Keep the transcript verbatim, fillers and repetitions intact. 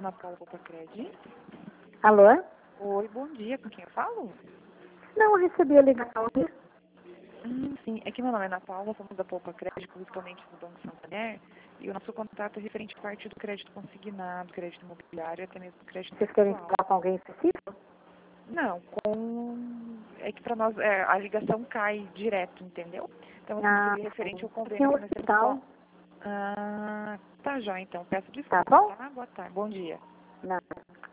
Ana Paula Popacred. Alô? Oi, bom dia. Com quem eu falo? Não, eu recebi a ligação aqui. Hum, sim, é que meu nome é Ana Paula, somos da Popacred, correspondente do Banco Santander, e o nosso contato é referente à parte do crédito consignado, crédito imobiliário, até mesmo crédito Vocês querem pessoal. falar com alguém específico? Não, com... é que para nós é, a ligação cai direto, entendeu? Então, assim, Ah, seria referente ao aqui é convênio um que nós temos com... hospital. Ah, tá já, então. Peço Tá desculpas, bom? tá? Boa tarde. Bom dia. Não.